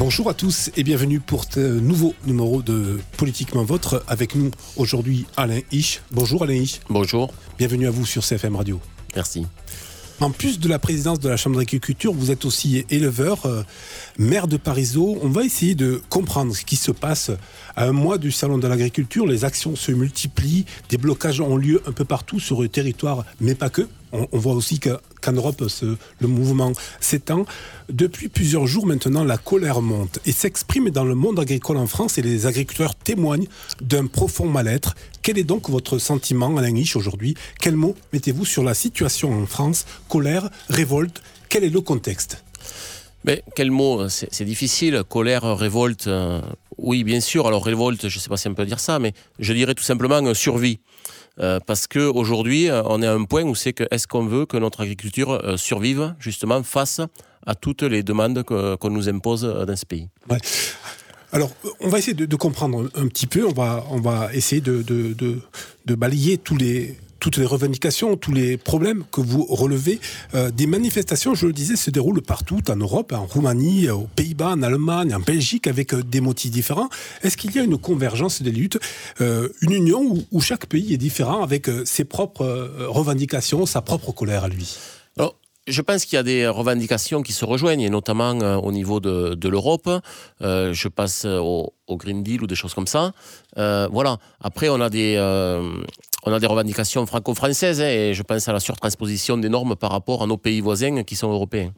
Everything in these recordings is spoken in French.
Bonjour à tous et bienvenue pour ce nouveau numéro de Politiquement Vôtre. Avec nous aujourd'hui Alain Hisch. Bonjour Alain Hisch. Bonjour. Bienvenue à vous sur CFM Radio. Merci. En plus de la présidence de la Chambre d'agriculture, vous êtes aussi éleveur, maire de Parisot. On va essayer de comprendre ce qui se passe à un mois du Salon de l'agriculture. Les actions se multiplient, des blocages ont lieu un peu partout sur le territoire, mais pas que. On voit aussi qu'en Europe, le mouvement s'étend. Depuis plusieurs jours maintenant, la colère monte et s'exprime dans le monde agricole en France et les agriculteurs témoignent d'un profond mal-être. Quel est donc votre sentiment, Alain Hisch, aujourd'hui ? Quels mots mettez-vous sur la situation en France ? Colère, révolte, quel est le contexte ? Mais quel mot ? C'est difficile. Colère, révolte, oui, bien sûr. Alors révolte, je ne sais pas si on peut dire ça, mais je dirais tout simplement survie. Parce qu'aujourd'hui, on est à un point où c'est que est-ce qu'on veut que notre agriculture survive justement face à toutes les demandes qu'on nous impose dans ce pays. Ouais. Alors, on va essayer de comprendre un petit peu. On va essayer de balayer toutes les revendications, tous les problèmes que vous relevez. Des manifestations, je le disais, se déroulent partout en Europe, en Roumanie, aux Pays-Bas, en Allemagne, en Belgique, avec des motifs différents. Est-ce qu'il y a une convergence des luttes, une union où chaque pays est différent avec ses propres revendications, sa propre colère à lui ? Alors, je pense qu'il y a des revendications qui se rejoignent, et notamment au niveau de l'Europe. Je passe au Green Deal ou des choses comme ça. Voilà. Après, on a des revendications franco-françaises, et je pense à la surtransposition des normes par rapport à nos pays voisins qui sont européens.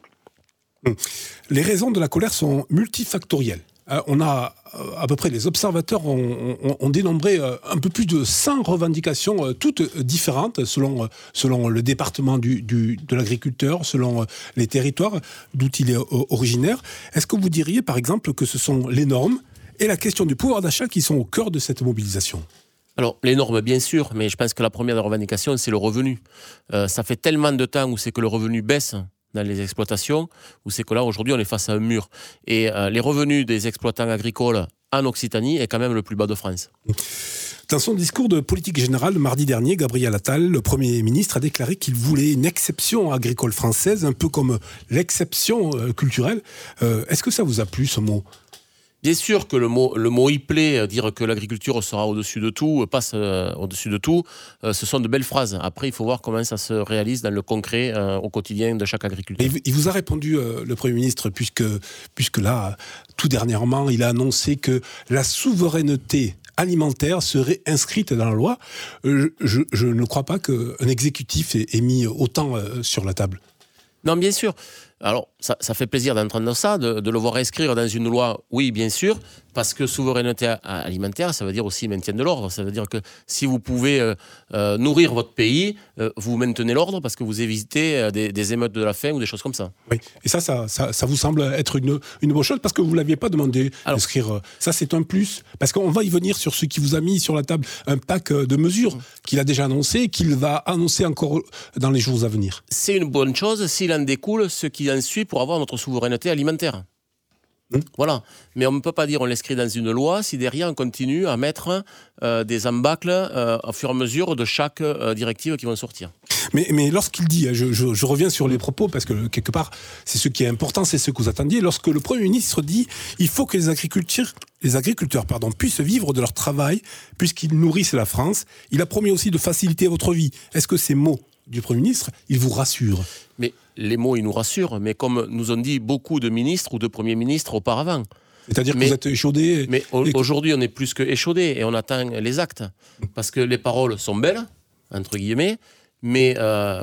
Les raisons de la colère sont multifactorielles. On a à peu près, les observateurs ont dénombré un peu plus de 100 revendications, toutes différentes selon le département de l'agriculteur, selon les territoires d'où il est originaire. Est-ce que vous diriez par exemple que ce sont les normes et la question du pouvoir d'achat qui sont au cœur de cette mobilisation ? Alors, les normes, bien sûr, mais je pense que la première des revendications, c'est le revenu. Ça fait tellement de temps où c'est que le revenu baisse dans les exploitations, où c'est que là, aujourd'hui, on est face à un mur. Et les revenus des exploitants agricoles en Occitanie est quand même le plus bas de France. Dans son discours de politique générale, mardi dernier, Gabriel Attal, le Premier ministre, a déclaré qu'il voulait une exception agricole française, un peu comme l'exception culturelle. Est-ce que ça vous a plu, ce mot ? Bien sûr que le mot y plaît, dire que l'agriculture sera au-dessus de tout, passe au-dessus de tout, ce sont de belles phrases. Après, il faut voir comment ça se réalise dans le concret, au quotidien de chaque agriculteur. Et il vous a répondu, le Premier ministre, puisque là, tout dernièrement, il a annoncé que la souveraineté alimentaire serait inscrite dans la loi. Je ne crois pas qu'un exécutif ait mis autant sur la table. Non, bien sûr. Alors, ça fait plaisir d'entendre ça, de le voir inscrire dans une loi, oui, bien sûr, parce que souveraineté alimentaire, ça veut dire aussi maintien de l'ordre. Ça veut dire que si vous pouvez nourrir votre pays, vous maintenez l'ordre parce que vous évitez des émeutes de la faim ou des choses comme ça. Oui, et ça vous semble être une bonne chose parce que vous ne l'aviez pas demandé d'inscrire. Ça, c'est un plus. Parce qu'on va y venir sur ce qui vous a mis sur la table un pack de mesures qu'il a déjà annoncé et qu'il va annoncer encore dans les jours à venir. C'est une bonne chose s'il en découle ce qui en suit pour avoir notre souveraineté alimentaire. Voilà. Mais on ne peut pas dire on l'inscrit dans une loi si derrière on continue à mettre des embâcles au fur et à mesure de chaque directive qui vont sortir. Mais lorsqu'il dit, je reviens sur les propos parce que quelque part c'est ce qui est important, c'est ce que vous attendiez. Lorsque le Premier ministre dit il faut que les agriculteurs puissent vivre de leur travail puisqu'ils nourrissent la France, il a promis aussi de faciliter votre vie. Est-ce que ces mots du Premier ministre, ils vous rassurent ? Mais les mots, ils nous rassurent, mais comme nous ont dit beaucoup de ministres ou de premiers ministres auparavant. C'est-à-dire que vous êtes échaudés. Mais aujourd'hui, on est plus que échaudés et on attend les actes. Parce que les paroles sont belles, entre guillemets, mais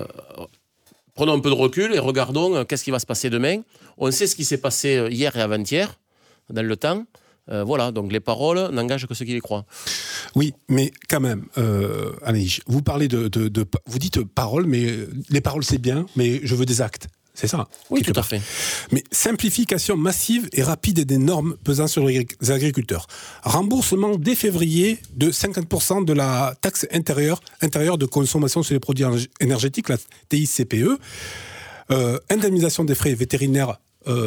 prenons un peu de recul et regardons qu'est-ce qui va se passer demain. On sait ce qui s'est passé hier et avant-hier, dans le temps. Voilà, donc les paroles n'engagent que ceux qui les croient. Oui, mais quand même, Alain Hisch, vous parlez vous dites paroles, mais les paroles c'est bien, mais je veux des actes. C'est ça ? Oui, tout à fait. Mais simplification massive et rapide des normes pesant sur les agriculteurs. Remboursement dès février de 50% de la taxe intérieure de consommation sur les produits énergétiques, la TICPE. Indemnisation des frais vétérinaires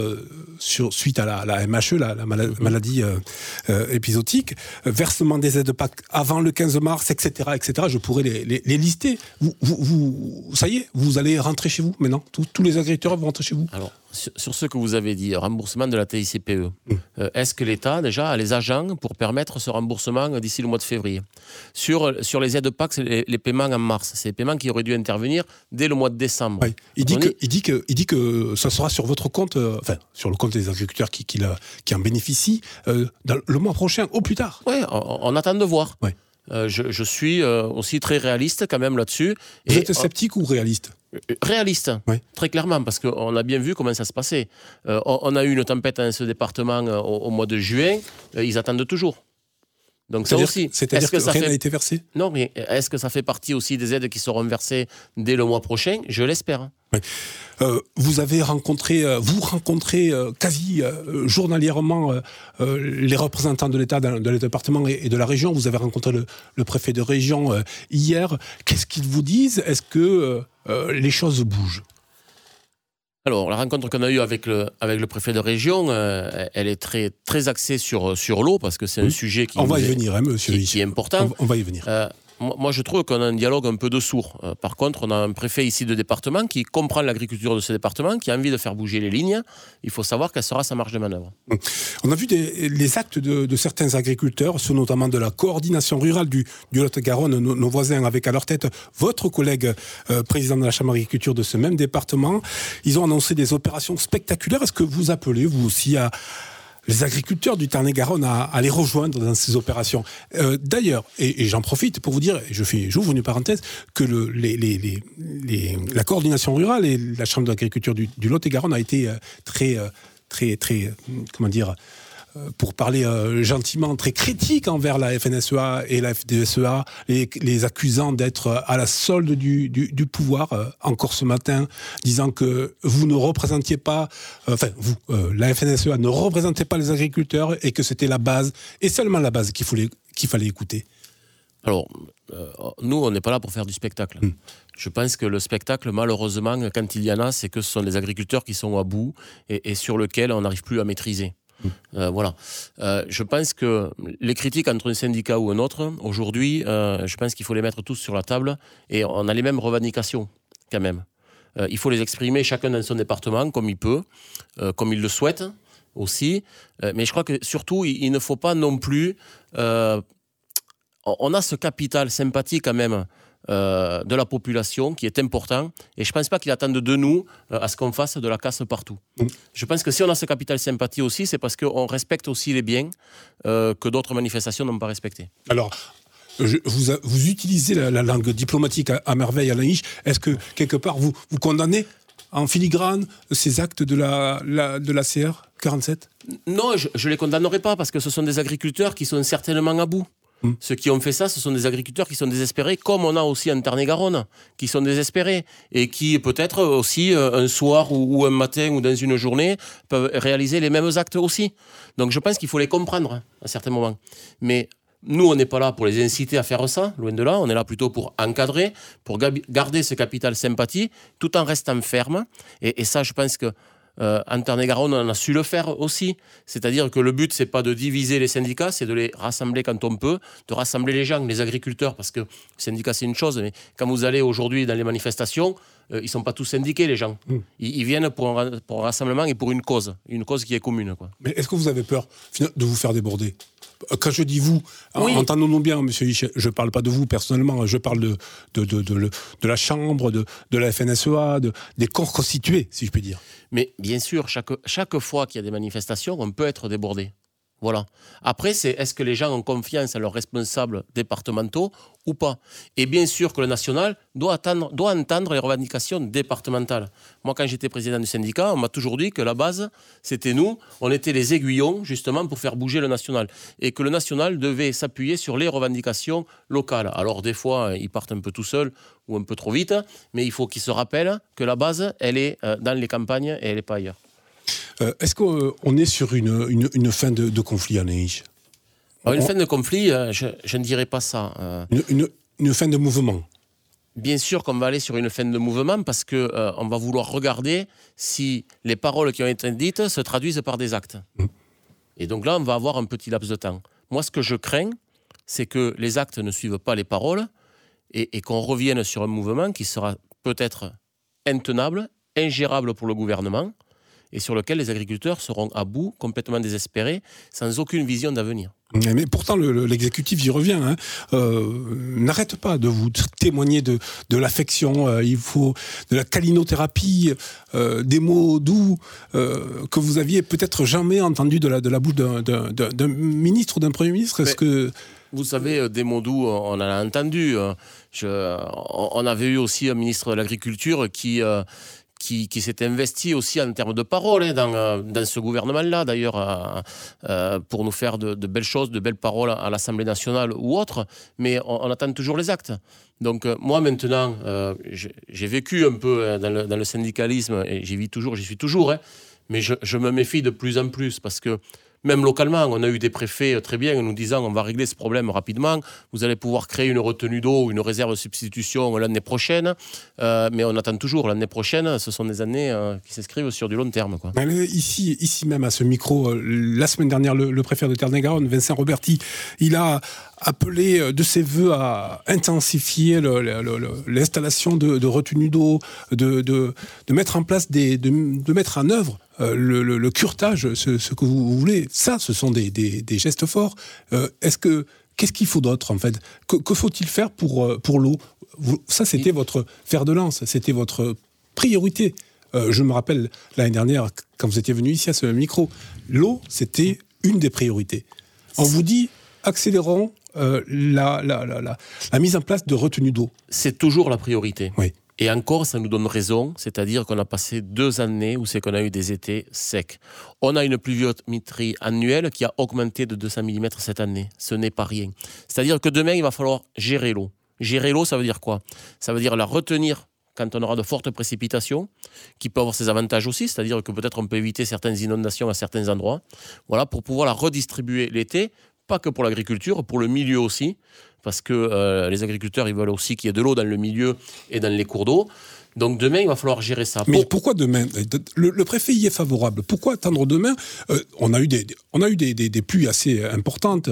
suite à la MHE, la maladie épisodique, versement des aides PAC avant le 15 mars, etc. Je pourrais les lister. Ça y est, vous allez rentrer chez vous maintenant ? Tous les agriculteurs vont rentrer chez vous ? Alors, sur ce que vous avez dit, remboursement de la TICPE, est-ce que l'État, déjà, a les agents pour permettre ce remboursement d'ici le mois de février? Sur les aides PAC, les paiements en mars, c'est les paiements qui auraient dû intervenir dès le mois de décembre. Oui. Il dit que ça sera sur votre compte, sur le compte des agriculteurs qui en bénéficient, dans le mois prochain, au plus tard. Oui, on attend de voir. Ouais. Je suis aussi très réaliste quand même là-dessus. Vous êtes sceptique ou réaliste? Réaliste, oui. Très clairement, parce qu'on a bien vu comment ça se passait. On a eu une tempête dans ce département au mois de juin, ils attendent toujours. Donc ça aussi. C'est-à-dire que rien n'a été versé? Non, mais est-ce que ça fait partie aussi des aides qui seront versées dès le mois prochain? Je l'espère. Oui. Vous rencontrez quasi journalièrement les représentants de l'État dans les départements et de la région. Vous avez rencontré le préfet de région hier. Qu'est-ce qu'ils vous disent? Est-ce que les choses bougent? Alors, la rencontre qu'on a eue avec le préfet de région, elle est très, très axée sur l'eau, parce que c'est un sujet qui est important. On va y venir. Moi, je trouve qu'on a un dialogue un peu de sourds. Par contre, on a un préfet ici de département qui comprend l'agriculture de ce département, qui a envie de faire bouger les lignes. Il faut savoir quelle sera sa marge de manœuvre. On a vu les actes de certains agriculteurs, ceux notamment de la coordination rurale du Lot-et-Garonne, nos voisins, avec à leur tête votre collègue président de la Chambre d'agriculture de ce même département. Ils ont annoncé des opérations spectaculaires. Est-ce que vous appelez, vous aussi, les agriculteurs du Tarn-et-Garonne à les rejoindre dans ces opérations? D'ailleurs, et j'en profite pour vous dire, j'ouvre une parenthèse, que la coordination rurale et la Chambre d'agriculture du Lot-et-Garonne a été très, comment dire, pour parler gentiment, très critique envers la FNSEA et la FDSEA, les accusant d'être à la solde du pouvoir, encore ce matin, disant que vous ne représentiez pas, la FNSEA ne représentait pas les agriculteurs et que c'était la base, et seulement la base qu'il fallait écouter. Alors, nous, on n'est pas là pour faire du spectacle. Je pense que le spectacle, malheureusement, quand il y en a, c'est que ce sont les agriculteurs qui sont à bout et sur lesquels on n'arrive plus à maîtriser. Voilà. Je pense que les critiques entre un syndicat ou un autre, aujourd'hui, je pense qu'il faut les mettre tous sur la table et on a les mêmes revendications, quand même. Il faut les exprimer chacun dans son département, comme il peut, comme il le souhaite aussi. Mais je crois que surtout, il ne faut pas non plus... on a ce capital sympathie quand même de la population qui est important et je ne pense pas qu'ils attendent de nous à ce qu'on fasse de la casse partout. Je pense que si on a ce capital sympathie aussi, c'est parce qu'on respecte aussi les biens que d'autres manifestations n'ont pas respectés. Alors, vous utilisez la langue diplomatique à merveille, Alain Hiche. Est-ce que quelque part vous condamnez en filigrane ces actes de la CR 47? Non, je ne les condamnerai pas parce que ce sont des agriculteurs qui sont certainement à bout. Ceux qui ont fait ça, ce sont des agriculteurs qui sont désespérés, comme on a aussi en Tarn-et-Garonne, qui sont désespérés et qui peut-être aussi un soir ou un matin ou dans une journée peuvent réaliser les mêmes actes aussi. Donc je pense qu'il faut les comprendre à certains moments. Mais nous, on n'est pas là pour les inciter à faire ça, loin de là. On est là plutôt pour encadrer, pour garder ce capital sympathie, tout en restant ferme. Et ça, je pense que en Tarn-et-Garonne, on a su le faire aussi. C'est-à-dire que le but, c'est pas de diviser les syndicats, c'est de les rassembler quand on peut, de rassembler les gens, les agriculteurs, parce que le syndicat, c'est une chose, mais quand vous allez aujourd'hui dans les manifestations, ils sont pas tous syndiqués, les gens. Ils viennent pour un rassemblement et pour une cause qui est commune, quoi. Mais est-ce que vous avez peur de vous faire déborder? Quand je dis vous, oui. Entendons-nous bien, monsieur Hiche, je ne parle pas de vous personnellement, je parle de la Chambre, de la FNSEA, des corps constitués, si je puis dire. Mais bien sûr, chaque fois qu'il y a des manifestations, on peut être débordé. Voilà. Après, est-ce que les gens ont confiance en leurs responsables départementaux ou pas? Et bien sûr que le national doit entendre les revendications départementales. Moi, quand j'étais président du syndicat, on m'a toujours dit que la base, c'était nous. On était les aiguillons, justement, pour faire bouger le national. Et que le national devait s'appuyer sur les revendications locales. Alors, des fois, ils partent un peu tout seuls ou un peu trop vite, mais il faut qu'ils se rappellent que la base, elle est dans les campagnes et elle n'est pas ailleurs. Est-ce qu'on est sur une fin de conflit, Alain Hiche? Une fin de conflit, je ne dirais pas ça. Une fin de mouvement? Bien sûr qu'on va aller sur une fin de mouvement parce qu'on va vouloir regarder si les paroles qui ont été dites se traduisent par des actes. Et donc là, on va avoir un petit laps de temps. Moi, ce que je crains, c'est que les actes ne suivent pas les paroles et qu'on revienne sur un mouvement qui sera peut-être intenable, ingérable pour le gouvernement, et sur lequel les agriculteurs seront à bout, complètement désespérés, sans aucune vision d'avenir. Mais pourtant, l'exécutif y revient. N'arrête pas de vous témoigner de l'affection. Il faut de la câlinothérapie, des mots doux que vous aviez peut-être jamais entendus de la bouche d'un ministre ou d'un Premier ministre. Est-ce que... Vous savez, des mots doux, on en a entendu. On avait eu aussi un ministre de l'Agriculture qui s'est investi aussi en termes de parole dans ce gouvernement-là, d'ailleurs, pour nous faire de belles choses, de belles paroles à l'Assemblée nationale ou autre, mais on attend toujours les actes. Donc moi maintenant, j'ai vécu un peu dans le syndicalisme, et j'y suis toujours, mais je me méfie de plus en plus, parce que même localement, on a eu des préfets très bien nous disant on va régler ce problème rapidement, vous allez pouvoir créer une retenue d'eau, une réserve de substitution l'année prochaine, mais on attend toujours l'année prochaine, ce sont des années qui s'inscrivent sur du long terme, quoi. Ici même à ce micro, la semaine dernière, le préfet de Tarn-et-Garonne, Vincent Roberti, il a appelé de ses voeux à intensifier l'installation de retenues d'eau, de mettre en place, de mettre en œuvre le curetage, ce que vous voulez. Ça, ce sont des gestes forts. Qu'est-ce qu'il faut d'autre, en fait ? Que faut-il faire pour l'eau ? Ça, c'était votre fer de lance, c'était votre priorité. Je me rappelle, l'année dernière, quand vous étiez venu ici à ce micro, l'eau, c'était une des priorités. On vous dit, accélérons la mise en place de retenues d'eau. C'est toujours la priorité. Oui. Et encore, ça nous donne raison, c'est-à-dire qu'on a passé 2 années où c'est qu'on a eu des étés secs. On a une pluviométrie annuelle qui a augmenté de 200 mm cette année. Ce n'est pas rien. C'est-à-dire que demain, il va falloir gérer l'eau. Gérer l'eau, ça veut dire quoi ? Ça veut dire la retenir quand on aura de fortes précipitations, qui peut avoir ses avantages aussi, c'est-à-dire que peut-être on peut éviter certaines inondations à certains endroits, voilà, pour pouvoir la redistribuer l'été, pas que pour l'agriculture, pour le milieu aussi, parce que les agriculteurs, ils veulent aussi qu'il y ait de l'eau dans le milieu et dans les cours d'eau. Donc demain, il va falloir gérer ça. Mais pourquoi demain ? Le préfet y est favorable. Pourquoi attendre demain ? On a eu des pluies assez importantes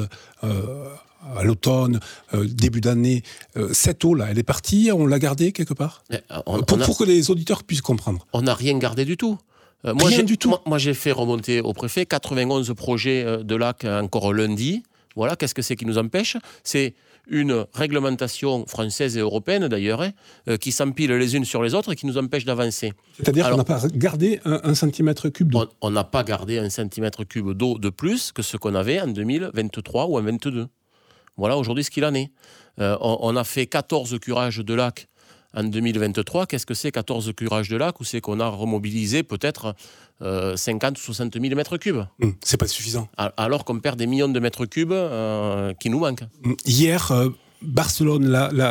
à l'automne, début d'année. Cette eau-là, elle est partie, on l'a gardée quelque part ? Pour que les auditeurs puissent comprendre. On n'a rien gardé du tout. Moi, j'ai fait remonter au préfet 91 projets de lac encore lundi. Voilà, qu'est-ce que c'est qui nous empêche ? C'est une réglementation française et européenne d'ailleurs, qui s'empilent les unes sur les autres et qui nous empêche d'avancer. C'est-à-dire qu'on n'a pas gardé un centimètre cube d'eau. On n'a pas gardé un centimètre cube d'eau de plus que ce qu'on avait en 2023 ou en 2022. Voilà aujourd'hui ce qu'il en est. On a fait 14 curages de lacs en 2023. Qu'est-ce que c'est 14 curages de lacs ? Ou c'est qu'on a remobilisé peut-être 50 ou 60 000 mètres cubes. C'est pas suffisant. Alors qu'on perd des millions de mètres cubes qui nous manquent. Hier, Barcelone,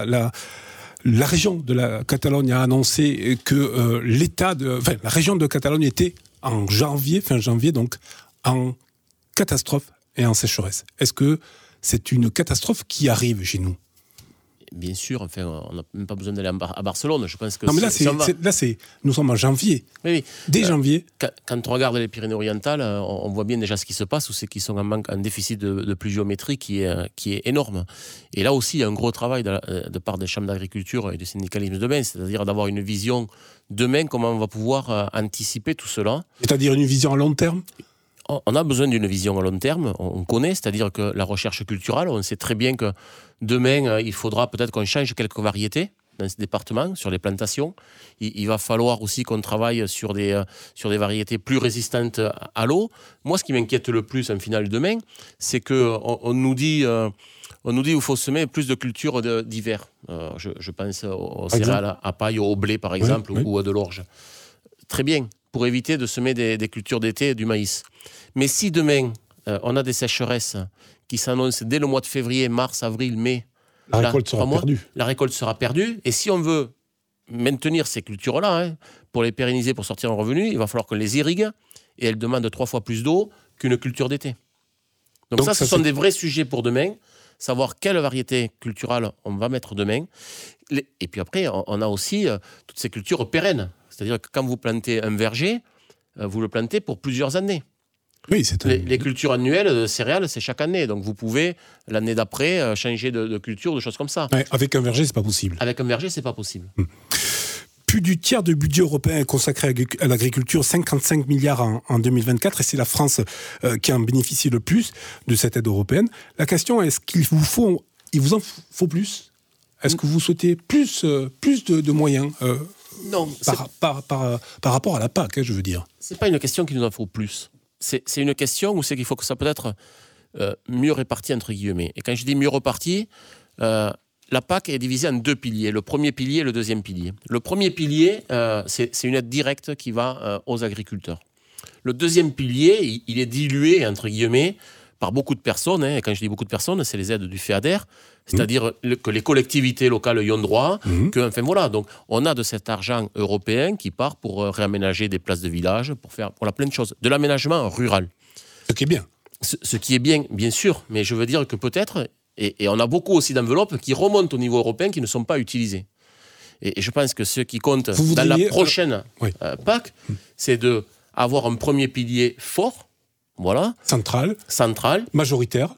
la région de la Catalogne a annoncé que la région de Catalogne était fin janvier, donc en catastrophe et en sécheresse. Est-ce que c'est une catastrophe qui arrive chez nous ? Bien sûr, enfin, on n'a même pas besoin d'aller à Barcelone. Je pense que non, mais nous sommes en janvier. Oui. Dès janvier. Quand on regarde les Pyrénées-Orientales, on voit bien déjà ce qui se passe, où c'est qu'ils sont en déficit de pluviométrie qui est énorme. Et là aussi, il y a un gros travail de part des chambres d'agriculture et du syndicalisme demain, c'est-à-dire d'avoir une vision demain, comment on va pouvoir anticiper tout cela. C'est-à-dire une vision à long terme ? On a besoin d'une vision à long terme, on connaît, c'est-à-dire que la recherche culturelle, on sait très bien que demain, il faudra peut-être qu'on change quelques variétés dans ce département, sur les plantations. Il va falloir aussi qu'on travaille sur des variétés plus résistantes à l'eau. Moi, ce qui m'inquiète le plus, en final, demain, c'est qu'on nous dit qu'il faut semer plus de cultures d'hiver. Je pense aux céréales à paille, au blé, par exemple, ou à de l'orge. Très bien, pour éviter de semer des cultures d'été et du maïs. Mais si demain, on a des sécheresses qui s'annoncent dès le mois de février, mars, avril, mai, la récolte sera perdue. La récolte sera perdue. Et si on veut maintenir ces cultures-là, pour les pérenniser, pour sortir un revenu, il va falloir qu'on les irrigue. Et elles demandent 3 fois plus d'eau qu'une culture d'été. Donc ce sont des vrais sujets pour demain. Savoir quelle variété culturelle on va mettre demain. Et puis après, on a aussi toutes ces cultures pérennes. C'est-à-dire que quand vous plantez un verger, vous le plantez pour plusieurs années. Oui, les cultures annuelles de céréales, c'est chaque année. Donc vous pouvez, l'année d'après, changer de culture, de choses comme ça. Ouais, avec un verger, c'est pas possible. Avec un verger, c'est pas possible. Plus du tiers du budget européen est consacré à l'agriculture, 55 milliards en 2024, et c'est la France qui en bénéficie le plus de cette aide européenne. La question est, est-ce qu'il vous en faut plus? Est-ce que vous souhaitez plus de moyens non, par rapport à la PAC, je veux dire? C'est pas une question qu'il nous en faut plus. C'est une question où c'est qu'il faut que ça peut être mieux réparti, entre guillemets. Et quand je dis mieux réparti, la PAC est divisée en deux piliers, le premier pilier et le deuxième pilier. Le premier pilier, c'est une aide directe qui va aux agriculteurs. Le deuxième pilier, il est dilué, entre guillemets, par beaucoup de personnes. Et quand je dis beaucoup de personnes, c'est les aides du FEADER, c'est-à-dire que les collectivités locales y ont droit. Enfin voilà, donc on a de cet argent européen qui part pour réaménager des places de village, pour faire plein de choses. De l'aménagement rural. Ce qui est bien. Ce qui est bien, bien sûr, mais je veux dire que peut-être... Et on a beaucoup aussi d'enveloppes qui remontent au niveau européen qui ne sont pas utilisées. Et je pense que ce qui compte dans la prochaine PAC, c'est d'avoir un premier pilier fort, voilà, central, majoritaire,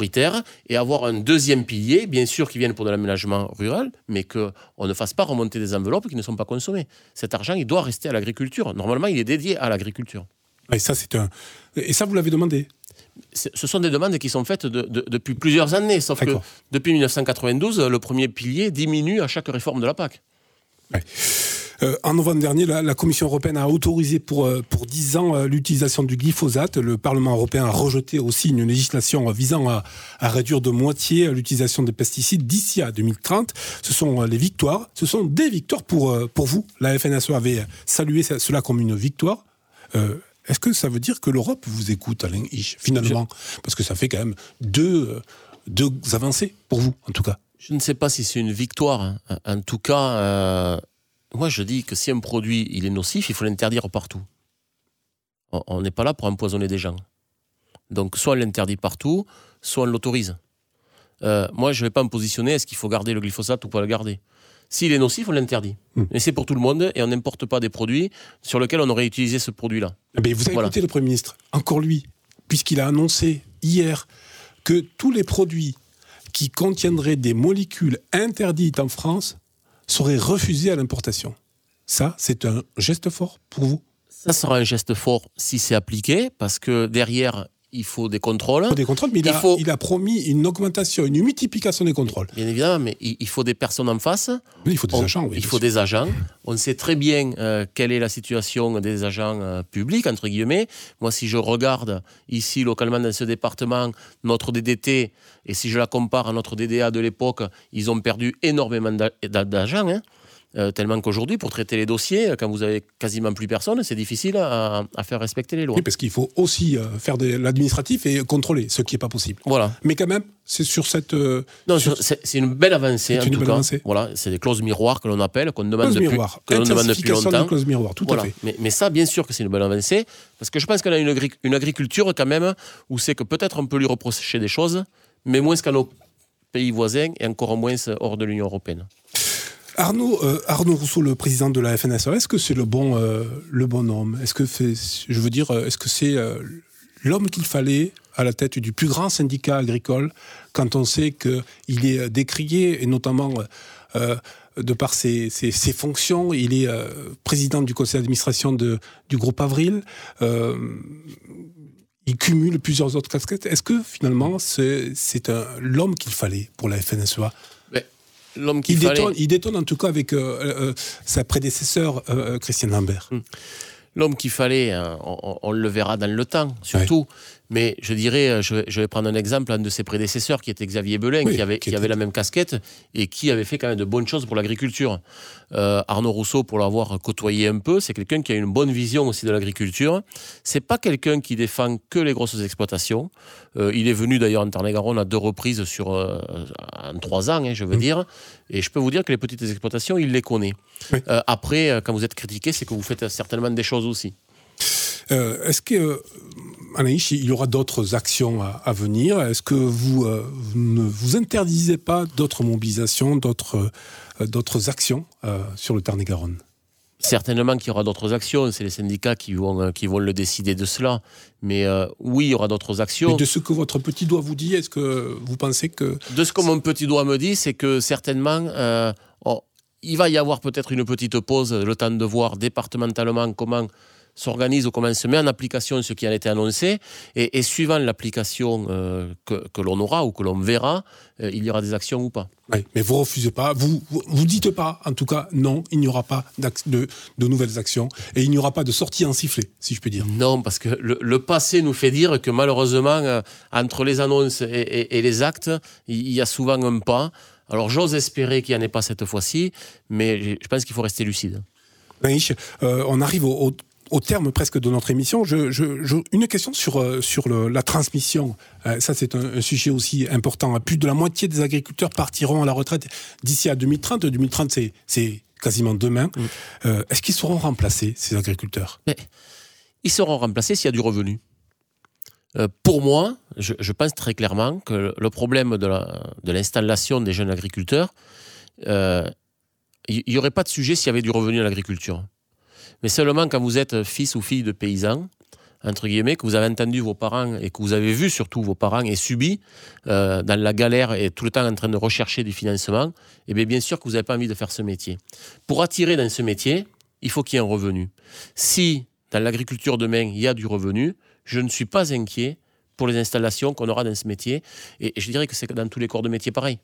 et avoir un deuxième pilier, bien sûr, qui vienne pour de l'aménagement rural, mais qu'on ne fasse pas remonter des enveloppes qui ne sont pas consommées. Cet argent, il doit rester à l'agriculture. Normalement, il est dédié à l'agriculture. Et ça, vous l'avez demandé? Ce sont des demandes qui sont faites depuis plusieurs années, sauf que depuis 1992, le premier pilier diminue à chaque réforme de la PAC. Ouais. En novembre dernier, la Commission européenne a autorisé pour 10 ans l'utilisation du glyphosate. Le Parlement européen a rejeté aussi une législation visant à réduire de moitié l'utilisation des pesticides d'ici à 2030. Ce sont des victoires pour vous. La FNSE avait salué cela comme une victoire. Est-ce que ça veut dire que l'Europe vous écoute, Alain Hisch, finalement? Parce que ça fait quand même deux avancées pour vous, en tout cas. Je ne sais pas si c'est une victoire. En tout cas, moi je dis que si un produit il est nocif, il faut l'interdire partout. On n'est pas là pour empoisonner des gens. Donc soit on l'interdit partout, soit on l'autorise. Moi je ne vais pas me positionner, est-ce qu'il faut garder le glyphosate ou pas le garder? S'il est nocif, on l'interdit. Mais c'est pour tout le monde et on n'importe pas des produits sur lesquels on aurait utilisé ce produit-là. Mais vous avez écouté le Premier ministre, encore lui, puisqu'il a annoncé hier que tous les produits qui contiendraient des molécules interdites en France seraient refusés à l'importation. Ça, c'est un geste fort pour vous? Ça sera un geste fort si c'est appliqué, parce que derrière... il faut des contrôles. Il faut des contrôles, mais il a promis une augmentation, une multiplication des contrôles. Bien évidemment, mais il faut des personnes en face. Oui, il faut des agents. Oui, il faut des agents. On sait très bien quelle est la situation des agents publics, entre guillemets. Moi, si je regarde ici, localement, dans ce département, notre DDT, et si je la compare à notre DDA de l'époque, ils ont perdu énormément d'agents. Tellement qu'aujourd'hui, pour traiter les dossiers, quand vous avez quasiment plus personne, c'est difficile à faire respecter les lois. Oui, parce qu'il faut aussi faire de l'administratif et contrôler, ce qui n'est pas possible. Voilà. Mais quand même, c'est sur cette... Non, c'est une belle avancée, en tout cas. Voilà, c'est des clauses miroirs que l'on appelle, qu'on demande depuis longtemps. Des clauses miroirs, tout à fait. Mais ça, bien sûr que c'est une belle avancée, parce que je pense qu'on a une agriculture quand même, où c'est que peut-être on peut lui reprocher des choses, mais moins qu'à nos pays voisins, et encore moins hors de l'Union européenne. Arnaud Rousseau, le président de la FNSE, est-ce que c'est le bon homme? Est-ce que c'est l'homme qu'il fallait à la tête du plus grand syndicat agricole, quand on sait qu'il est décrié, et notamment de par ses fonctions, il est président du conseil d'administration du groupe Avril, il cumule plusieurs autres casquettes. Est-ce que finalement c'est l'homme qu'il fallait pour la FNSEA? Il détonne en tout cas avec sa prédécesseur, Christiane Lambert. L'homme qu'il fallait, on le verra dans le temps, surtout. Ouais. Mais je dirais, je vais prendre un exemple, un de ses prédécesseurs, qui était Xavier Belin, qui avait la même casquette et qui avait fait quand même de bonnes choses pour l'agriculture. Arnaud Rousseau, pour l'avoir côtoyé un peu, c'est quelqu'un qui a une bonne vision aussi de l'agriculture. C'est pas quelqu'un qui défend que les grosses exploitations. Il est venu d'ailleurs en Tarn-et-Garonne à 2 reprises en 3 ans, je veux dire. Et je peux vous dire que les petites exploitations, il les connaît. Oui. Après, quand vous êtes critiqué, c'est que vous faites certainement des choses aussi. Est-ce que, Anaïs, il y aura d'autres actions à venir? Est-ce que vous ne vous interdisez pas d'autres mobilisations, d'autres actions sur le Tarn-et-Garonne? Certainement qu'il y aura d'autres actions, c'est les syndicats qui vont le décider de cela. Mais oui, il y aura d'autres actions. Mais de ce que votre petit doigt vous dit, est-ce que vous pensez que... De ce que mon petit doigt me dit, c'est que certainement... il va y avoir peut-être une petite pause, le temps de voir départementalement comment s'organise ou comment se met en application ce qui a été annoncé, et suivant l'application que l'on aura ou que l'on verra, il y aura des actions ou pas. Oui, mais vous refusez pas, vous dites pas, en tout cas, non, il n'y aura pas de nouvelles actions, et il n'y aura pas de sortie en sifflet, si je peux dire. Non, parce que le passé nous fait dire que malheureusement, entre les annonces et les actes, il y a souvent un pas. Alors j'ose espérer qu'il n'y en ait pas cette fois-ci, mais je pense qu'il faut rester lucide. On arrive au terme presque de notre émission. Une question sur la transmission. Ça, c'est un sujet aussi important. Plus de la moitié des agriculteurs partiront à la retraite d'ici à 2030. 2030, c'est quasiment demain. Est-ce qu'ils seront remplacés, ces agriculteurs ? Mais ils seront remplacés s'il y a du revenu. Pour moi, je pense très clairement que le problème de l'installation des jeunes agriculteurs, il n'y aurait pas de sujet s'il y avait du revenu à l'agriculture. Mais seulement quand vous êtes fils ou fille de paysans, entre guillemets, que vous avez entendu vos parents et que vous avez vu surtout vos parents et subi dans la galère et tout le temps en train de rechercher du financement, et bien sûr que vous n'avez pas envie de faire ce métier. Pour attirer dans ce métier, il faut qu'il y ait un revenu. Si dans l'agriculture demain, il y a du revenu, je ne suis pas inquiet pour les installations qu'on aura dans ce métier. Et je dirais que c'est dans tous les corps de métier pareil.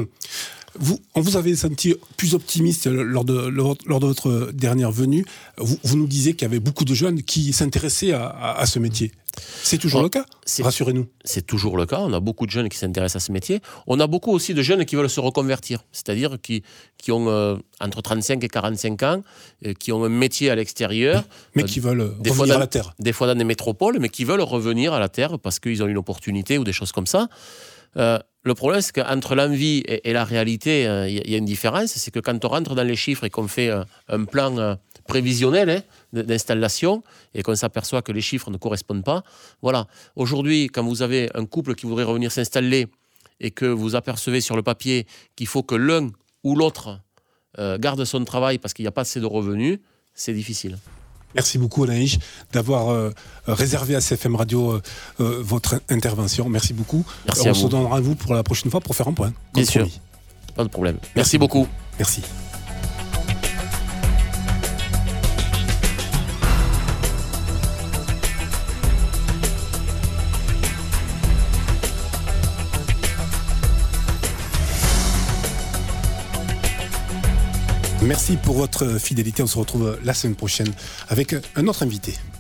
On vous avait senti plus optimiste lors de votre dernière venue. Vous nous disiez qu'il y avait beaucoup de jeunes qui s'intéressaient à ce métier. C'est toujours le cas ? Rassurez-nous. C'est toujours le cas. On a beaucoup de jeunes qui s'intéressent à ce métier. On a beaucoup aussi de jeunes qui veulent se reconvertir, c'est-à-dire qui ont entre 35 et 45 ans, qui ont un métier à l'extérieur. Mais qui veulent revenir à la terre. Des fois dans des métropoles, mais qui veulent revenir à la terre parce qu'ils ont une opportunité ou des choses comme ça. Le problème, c'est qu'entre l'envie et la réalité, il y a une différence. C'est que quand on rentre dans les chiffres et qu'on fait un plan prévisionnel d'installation et qu'on s'aperçoit que les chiffres ne correspondent pas, voilà. Aujourd'hui, quand vous avez un couple qui voudrait revenir s'installer et que vous apercevez sur le papier qu'il faut que l'un ou l'autre garde son travail parce qu'il n'y a pas assez de revenus, c'est difficile. Merci beaucoup Anaïs d'avoir réservé à CFM Radio votre intervention. Merci beaucoup. Merci à vous. On se donne rendez-vous pour la prochaine fois pour faire un point. Bien sûr, pas de problème. Merci beaucoup. Merci. Merci pour votre fidélité. On se retrouve la semaine prochaine avec un autre invité.